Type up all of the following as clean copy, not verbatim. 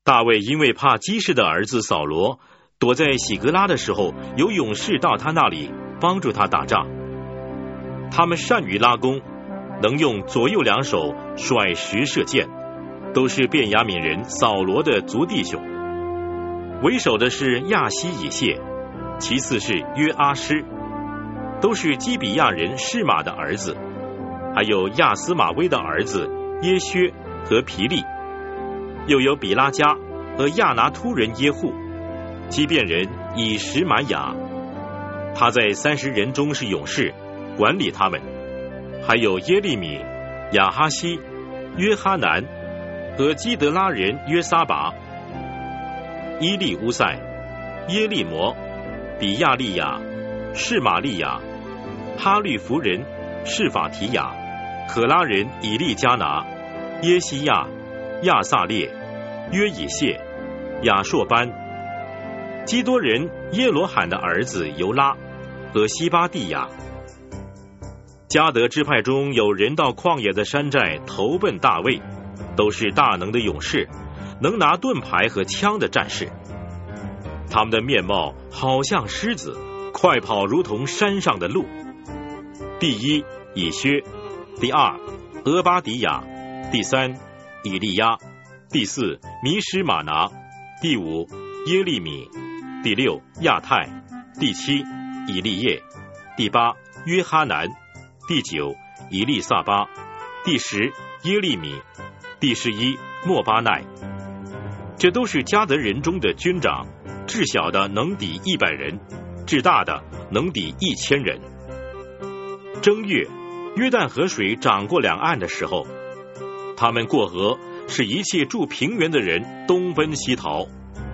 大卫因为怕基士的儿子扫罗躲在喜格拉的时候，有勇士到他那里帮助他打仗。他们善于拉弓，能用左右两手甩石射箭，都是便雅悯人扫罗的族弟兄。为首的是亚希以谢，其次是约阿施，都是基比亚人示玛的儿子，还有亚斯玛威的儿子耶薛和皮利，又有比拉加和亚拿突人耶户，基遍人以实玛雅，他在30人中是勇士，管理他们，还有耶利米、亚哈西、约哈南和基德拉人约撒拔、伊利乌塞、耶利摩、比亚利亚、示玛利亚、哈律弗人示法提亚、可拉人以利加拿、耶西亚、亚撒列、约以谢、亚硕班、基多人耶罗罕的儿子尤拉和西巴蒂亚。迦得支派中有人到旷野的山寨投奔大卫，都是大能的勇士，能拿盾牌和枪的战士。他们的面貌好像狮子，快跑如同山上的鹿。第一以薛，第二俄巴底亚，第三以利亚，第四弥施玛拿，第五耶利米，第六亚太，第七以利叶，第八约哈南，第九以利撒巴，第十耶利米，第11莫巴奈。这都是迦得人中的军长，至小的能抵100人，至大的能抵1000人。正月，约旦河水涨过两岸的时候，他们过河，使一切住平原的人东奔西逃。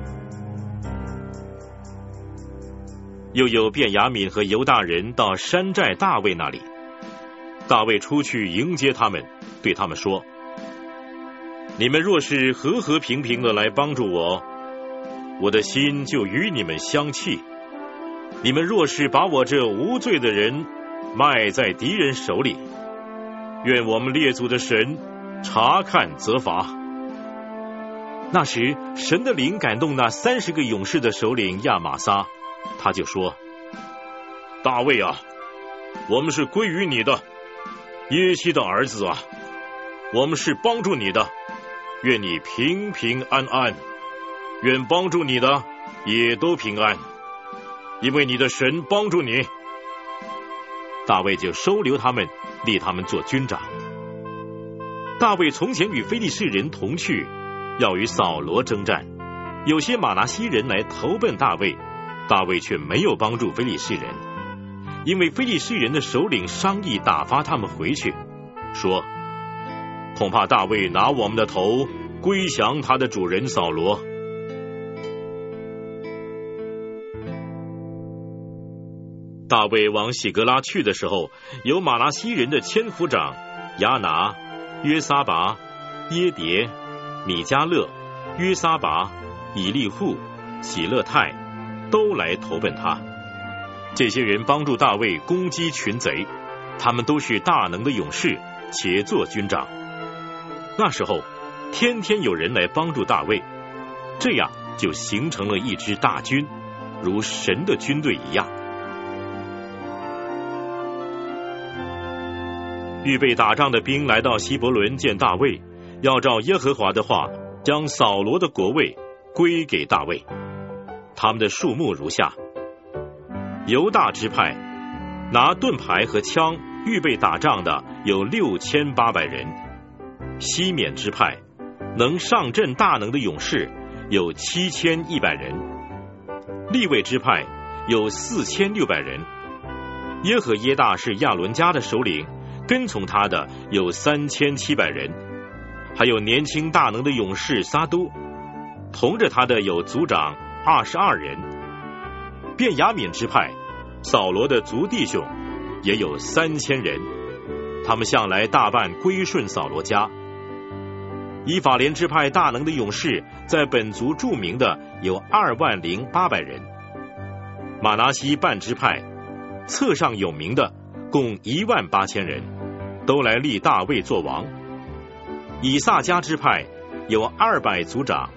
又有便雅悯和犹大人到山寨大卫那里，大卫出去迎接他们，对他们说：你们若是和和平平的来帮助我，我的心就与你们相契；你们若是把我这无罪的人卖在敌人手里，愿我们列祖的神查看责罚。那时神的灵感动那30个勇士的首领亚玛撒，他就说：大卫啊，我们是归于你的，耶西的儿子啊，我们是帮助你的，愿你平平安安，愿帮助你的也都平安，因为你的神帮助你。大卫就收留他们，立他们做军长。大卫从前与非利士人同去，要与扫罗征战，有些马拿西人来投奔大卫，大卫却没有帮助非利士人，因为非利士人的首领商议打发他们回去，说：恐怕大卫拿我们的头归降他的主人扫罗。大卫往喜格拉去的时候，有马拿西人的千夫长亚拿、约撒拔、耶迭、米迦勒、约撒拔、以利户、喜勒泰都来投奔他。这些人帮助大卫攻击群贼，他们都是大能的勇士，且做军长。那时候天天有人来帮助大卫，这样就形成了一支大军，如神的军队一样。预备打仗的兵来到希伯伦见大卫，要照耶和华的话，将扫罗的国位归给大卫。他们的数目如下：犹大支派拿盾牌和枪预备打仗的有6800人；西缅支派能上阵大能的勇士有7100人；利未支派有4600人；耶和耶大是亚伦家的首领，跟从他的有3700人，还有年轻大能的勇士撒都，同着他的有族长22人。便雅悯支派扫罗的族弟兄也有3000人，他们向来大半归顺扫罗家。以法莲支派大能的勇士在本族著名的有20800人。马拿西半支派册上有名的共18000人，都来立大卫做王。以萨迦支派有200族长，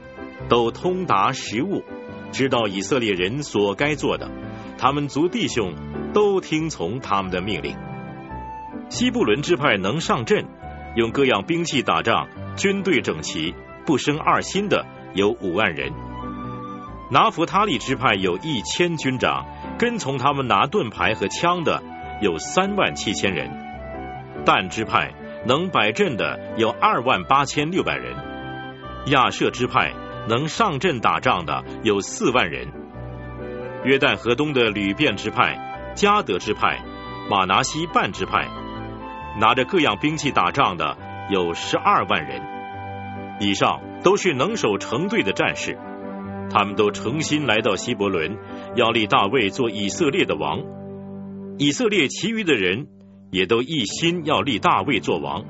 都通达时务，知道以色列人所该做的，他们族弟兄都听从他们的命令。西布伦支派能上阵，用各样兵器打仗，军队整齐，不生二心的有5万人。拿弗他利支派有1000军长，跟从他们拿盾牌和枪的有37000人。但支派能摆阵的有28600人。亚舍支派能上阵打仗的有4万人。约旦河东的吕便支派、迦得支派、马拿西半支派，拿着各样兵器打仗的有12万人。以上都是能守城队的战士，他们都诚心来到希伯伦，要立大卫做以色列的王。以色列其余的人也都一心要立大卫做王。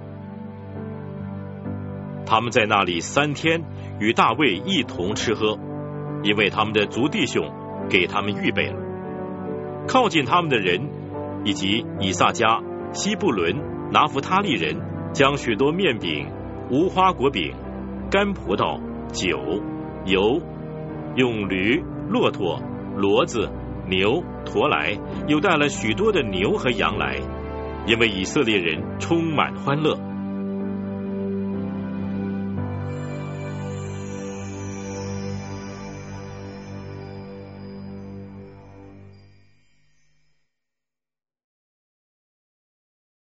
他们在那里3天与大卫一同吃喝，因为他们的族弟兄给他们预备了。靠近他们的人以及以撒迦、西布伦、拿弗他利人，将许多面饼、无花果饼、干葡萄、酒、油，用驴、骆驼、骡子、牛、驮来，又带了许多的牛和羊来，因为以色列人充满欢乐。